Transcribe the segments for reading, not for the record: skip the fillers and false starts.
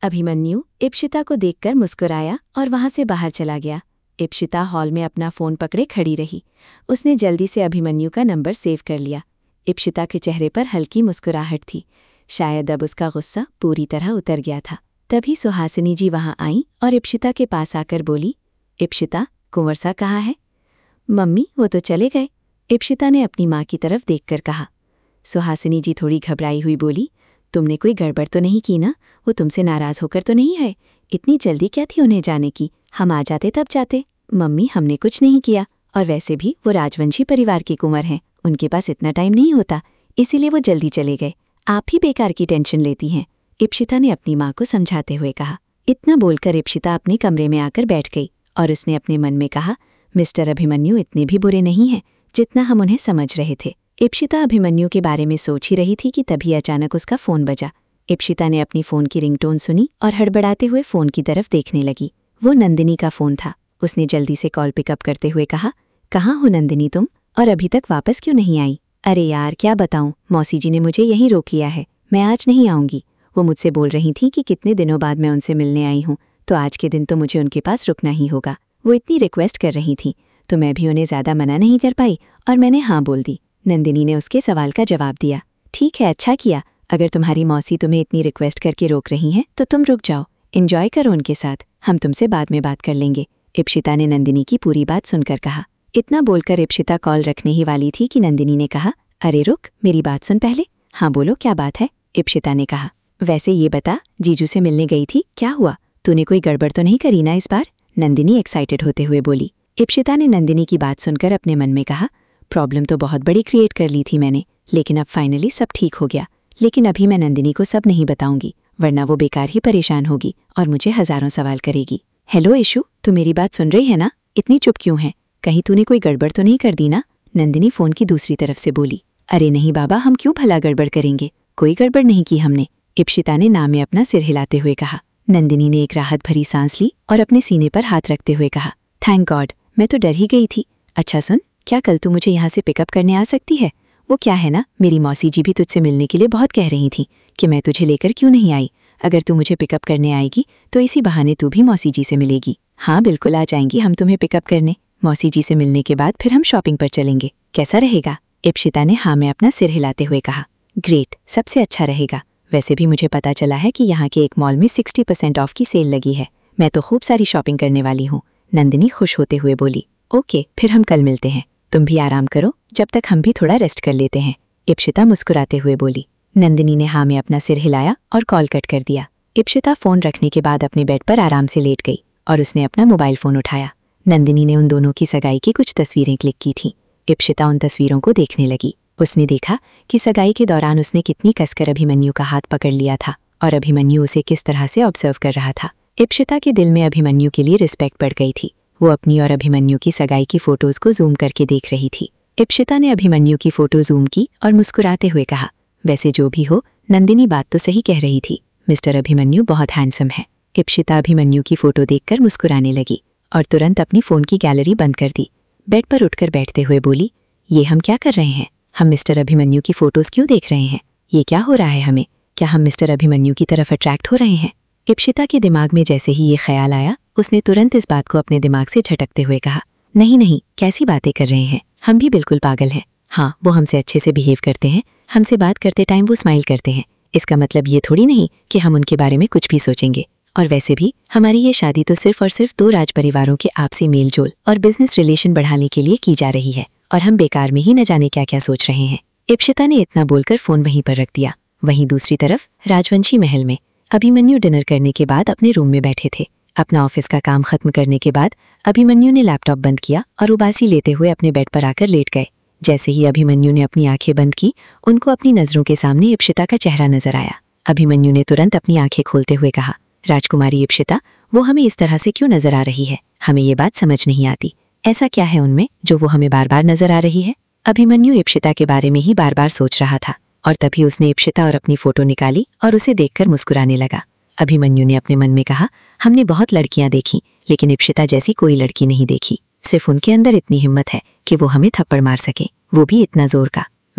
अभिमन्यु इप्शिता को देखकर मुस्कुराया और वहां से बाहर चला गया। इप्शिता हॉल में अपना फ़ोन पकड़े खड़ी रही। उसने जल्दी से अभिमन्यु का नंबर सेव कर लिया। इप्शिता के चेहरे पर हल्की मुस्कुराहट थी। शायद अब उसका गुस्सा पूरी तरह उतर गया था। तभी सुहासिनी जी वहां आईं और इप्शिता के पास आकर बोली, इप्शिता, कुंवर सा कहाँ है? मम्मी, वो तो चले गए, इप्शिता ने अपनी माँ की तरफ देखकर कहा। सुहासिनी जी थोड़ी घबराई हुई बोली, तुमने कोई गड़बड़ तो नहीं की ना? वो तुमसे नाराज़ होकर तो नहीं है? इतनी जल्दी क्या थी उन्हें जाने की? हम आ जाते तब जाते। मम्मी, हमने कुछ नहीं किया, और वैसे भी वो राजवंशी परिवार के कुंवर हैं, उनके पास इतना टाइम नहीं होता, इसीलिए वो जल्दी चले गए। आप ही बेकार की टेंशन लेती हैं, इप्शिता ने अपनी माँ को समझाते हुए कहा। इतना बोलकर इप्शिता अपने कमरे में आकर बैठ गई और उसने अपने मन में कहा, मिस्टर अभिमन्यु इतने भी बुरे नहीं हैं जितना हम उन्हें समझ रहे थे। इप्शिता अभिमन्यु के बारे में सोच ही रही थी कि तभी अचानक उसका फ़ोन बजा। इप्शिता ने अपनी फ़ोन की रिंगटोन सुनी और हड़बड़ाते हुए फ़ोन की तरफ देखने लगी। वो नंदिनी का फ़ोन था। उसने जल्दी से कॉल पिकअप करते हुए कहा, कहाँ हो नंदिनी तुम, और अभी तक वापस क्यों नहीं आई? अरे यार, क्या बताऊं, मौसी जी ने मुझे यहीं रोक लिया है, मैं आज नहीं आऊँगी। वो मुझसे बोल रही थी कि कितने दिनों बाद मैं उनसे मिलने आई हूँ, तो आज के दिन तो मुझे उनके पास रुकना ही होगा। वो इतनी रिक्वेस्ट कर रही थी, तो मैं भी उन्हें ज़्यादा मना नहीं कर पाई और मैंने हाँ बोल दी। नंदिनी ने उसके सवाल का जवाब दिया। ठीक है, अच्छा किया। अगर तुम्हारी मौसी तुम्हें इतनी रिक्वेस्ट करके रोक रही हैं तो तुम रुक जाओ, एंजॉय करो उनके साथ, हम तुमसे बाद में बात कर लेंगे, इप्शिता ने नंदिनी की पूरी बात सुनकर कहा। इतना बोलकर इप्शिता कॉल रखने ही वाली थी कि नंदिनी ने कहा, अरे रुक, मेरी बात सुन पहले। हाँ बोलो, क्या बात है? इप्शिता ने कहा। वैसे ये बता, जीजू से मिलने गई थी, क्या हुआ? तूने कोई गड़बड़ तो नहीं करी ना इस बार? नंदिनी एक्साइटेड होते हुए बोली। इप्शिता ने नंदिनी की बात सुनकर अपने मन में कहा, प्रॉब्लम तो बहुत बड़ी क्रिएट कर ली थी मैंने, लेकिन अब फाइनली सब ठीक हो गया। लेकिन अभी मैं नंदिनी को सब नहीं बताऊंगी, वरना वो बेकार ही परेशान होगी और मुझे हजारों सवाल करेगी। हेलो इशू, तू मेरी बात सुन रही है ना? इतनी चुप क्यों है? कहीं तूने कोई गड़बड़ तो नहीं कर दी ना? नंदिनी फ़ोन की दूसरी तरफ से बोली। अरे नहीं बाबा, हम क्यों भला गड़बड़ करेंगे, कोई गड़बड़ नहीं की हमने, इप्शिता ने ना में अपना सिर हिलाते हुए कहा। नंदिनी ने एक राहत भरी सांस ली और अपने सीने पर हाथ रखते हुए कहा, थैंक गॉड, मैं तो डर ही गई थी। अच्छा सुन, क्या कल तू मुझे यहाँ से पिकअप करने आ सकती है? वो क्या है ना, मेरी मौसी जी भी तुझसे मिलने के लिए बहुत कह रही थी कि मैं तुझे लेकर क्यों नहीं आई। अगर तू मुझे पिकअप करने आएगी तो इसी बहाने तू भी मौसी जी से मिलेगी। हाँ बिल्कुल, आ जाएंगी हम तुम्हें पिकअप करने। मौसी जी से मिलने के बाद फिर हम शॉपिंग पर चलेंगे, कैसा रहेगा? इप्शिता ने हाँ में अपना सिर हिलाते हुए कहा। ग्रेट, सबसे अच्छा रहेगा। वैसे भी मुझे पता चला है कि यहाँ के एक मॉल में 60% ऑफ की सेल लगी है, मैं तो खूब सारी शॉपिंग करने वाली हूँ, नंदिनी खुश होते हुए बोली। ओके, फिर हम कल मिलते हैं, तुम भी आराम करो, जब तक हम भी थोड़ा रेस्ट कर लेते हैं, इप्शिता मुस्कुराते हुए बोली। नंदिनी ने हाँ में अपना सिर हिलाया और कॉल कट कर दिया। इप्शिता फ़ोन रखने के बाद अपने बेड पर आराम से लेट गई और उसने अपना मोबाइल फ़ोन उठाया। नंदिनी ने उन दोनों की सगाई की कुछ तस्वीरें क्लिक की थीं। इप्शिता उन तस्वीरों को देखने लगी। उसने देखा कि सगाई के दौरान उसने कितनी कसकर अभिमन्यु का हाथ पकड़ लिया था और अभिमन्यु उसे किस तरह से ऑब्जर्व कर रहा था। इप्शिता के दिल में अभिमन्यु के लिए रिस्पेक्ट बढ़ गई थी। वो अपनी और अभिमन्यु की सगाई की फ़ोटोज़ को जूम करके देख रही थी। इप्शिता ने अभिमन्यु की फ़ोटो जूम की और मुस्कुराते हुए कहा, वैसे जो भी हो, नंदिनी बात तो सही कह रही थी, मिस्टर अभिमन्यु बहुत हैंडसम है। इप्शिता अभिमन्यु की फ़ोटो देखकर मुस्कुराने लगी और तुरंत अपनी फ़ोन की गैलरी बंद कर दी। बेड पर उठकर बैठते हुए बोली, ये हम क्या कर रहे हैं? हम मिस्टर अभिमन्यु की फ़ोटोज़ क्यों देख रहे हैं? ये क्या हो रहा है हमें? क्या हम मिस्टर अभिमन्यु की तरफ अट्रैक्ट हो रहे हैं? इप्शिता के दिमाग में जैसे ही ये ख्याल आया, उसने तुरंत इस बात को अपने दिमाग से झटकते हुए कहा, नहीं नहीं, कैसी बातें कर रहे हैं, हम भी बिल्कुल पागल हैं। हाँ, वो हमसे अच्छे से बिहेव करते हैं, हमसे बात करते टाइम वो स्माइल करते हैं, इसका मतलब ये थोड़ी नहीं कि हम उनके बारे में कुछ भी सोचेंगे। और वैसे भी हमारी ये शादी तो सिर्फ और सिर्फ 2 राज परिवारों के आपसी मेलजोल और बिजनेस रिलेशन बढ़ाने के लिए की जा रही है, और हम बेकार में ही न जाने क्या क्या सोच रहे हैं। इप्शिता ने इतना बोलकर फ़ोन वहीं पर रख दिया। वहीं दूसरी तरफ राजवंशी महल में अभिमन्यु डिनर करने के बाद अपने रूम में बैठे थे। अपना ऑफिस का काम खत्म करने के बाद अभिमन्यु ने लैपटॉप बंद किया और उबासी लेते हुए अपने बेड पर आकर लेट गए। जैसे ही अभिमन्यु ने अपनी आंखें बंद की, उनको अपनी नज़रों के सामने इप्शिता का चेहरा नजर आया। अभिमन्यु ने तुरंत अपनी आंखें खोलते हुए कहा, राजकुमारी इप्शिता, वो हमें इस तरह से क्यों नजर आ रही है? हमें ये बात समझ नहीं आती, ऐसा क्या है उनमें जो वो हमें बार बार नजर आ रही है? अभिमन्यु इप्शिता के बारे में ही बार बार सोच रहा था और तभी उसने इप्शिता और अपनी फ़ोटो निकाली और उसे देखकर मुस्कुराने लगा। अभिमन्यु ने अपने मन में कहा, हमने बहुत लड़कियां देखी, लेकिन इप्शिता जैसी कोई लड़की नहीं देखी। सिर्फ उनके अंदर इतनी हिम्मत है कि वो हमें थप्पड़ मार सके, वो भी इतना जोर का।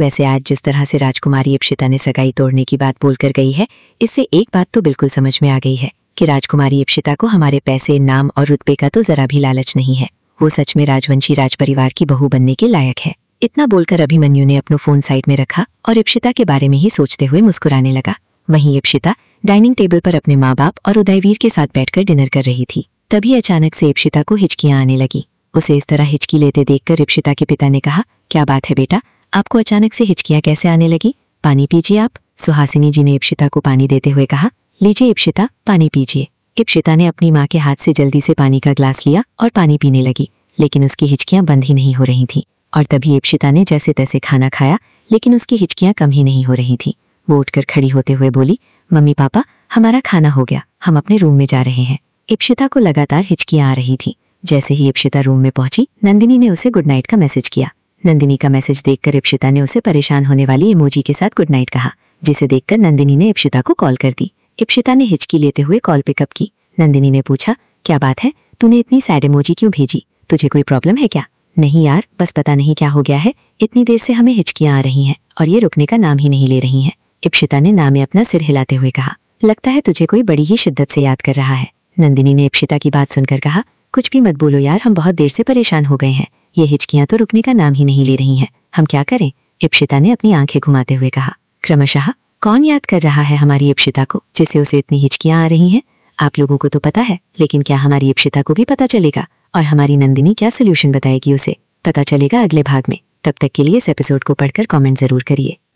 वैसे आज जिस तरह से राजकुमारी इप्शिता ने सगाई तोड़ने की बात बोलकर गई है, इससे एक बात तो बिल्कुल समझ में आ गई है कि राजकुमारी इप्शिता को हमारे पैसे, नाम और रुतबे का तो जरा भी लालच नहीं है। वो सच में राजवंशी राजपरिवार की बहू बनने के लायक है। इतना बोलकर अभिमन्यु ने अपना फोन साइड में रखा और इप्शिता के बारे में ही सोचते हुए मुस्कुराने लगा। वहीं इप्शिता डाइनिंग टेबल पर अपने माँ बाप और उदयवीर के साथ बैठकर डिनर कर रही थी। तभी अचानक से इप्शिता को हिचकियां आने लगी। उसे इस तरह हिचकी लेते देखकर इप्शिता के पिता ने कहा, क्या बात है बेटा, आपको अचानक से हिचकियां कैसे आने लगी? पानी पीजिए आप। सुहासिनी जी ने इप्शिता को पानी देते हुए कहा, लीजिए इप्शिता, पानी पीजिए। इप्शिता ने अपनी माँ के हाथ से जल्दी से पानी का ग्लास लिया और पानी पीने लगी, लेकिन उसकी हिचकियां बंद ही नहीं हो रही थी। और तभी इप्शिता ने जैसे तैसे खाना खाया, लेकिन उसकी हिचकियां कम ही नहीं हो रही थी। वो उठकर खड़ी होते हुए बोली, मम्मी पापा, हमारा खाना हो गया, हम अपने रूम में जा रहे हैं। इप्शिता को लगातार हिचकियां आ रही थी। जैसे ही इप्शिता रूम में पहुंची, नंदिनी ने उसे गुड नाइट का मैसेज किया। नंदिनी का मैसेज देखकर इप्शिता ने उसे परेशान होने वाली इमोजी के साथ गुड नाइट कहा, जिसे देखकर नंदिनी ने इप्शिता को कॉल कर दी। इप्शिता ने हिचकी लेते हुए कॉल पिकअप की। नंदिनी ने पूछा, क्या बात है, तूने इतनी सैड इमोजी क्यों भेजी? तुझे कोई प्रॉब्लम है क्या? नहीं यार, बस पता नहीं क्या हो गया है, इतनी देर से हमें हिचकियां आ रही हैं और ये रुकने का नाम ही नहीं ले रही हैं। इप्शिता ने ना में अपना सिर हिलाते हुए कहा, लगता है तुझे कोई बड़ी ही शिद्दत से याद कर रहा है। नंदिनी ने इप्शिता की बात सुनकर कहा, कुछ भी मत बोलो यार, हम बहुत देर से परेशान हो गए हैं, ये हिचकियां तो रुकने का नाम ही नहीं ले रही हैं, हम क्या करें? इप्शिता ने अपनी आंखें घुमाते हुए कहा। क्रमशः कौन याद कर रहा है हमारी इप्शिता को, जिसे उसे इतनी हिचकियां आ रही हैं? आप लोगों को तो पता है, लेकिन क्या हमारी इप्शिता को भी पता चलेगा? और हमारी नंदिनी क्या सोल्यूशन बताएगी उसे? पता चलेगा अगले भाग में। तब तक के लिए इस एपिसोड को पढ़कर कमेंट जरूर करिए।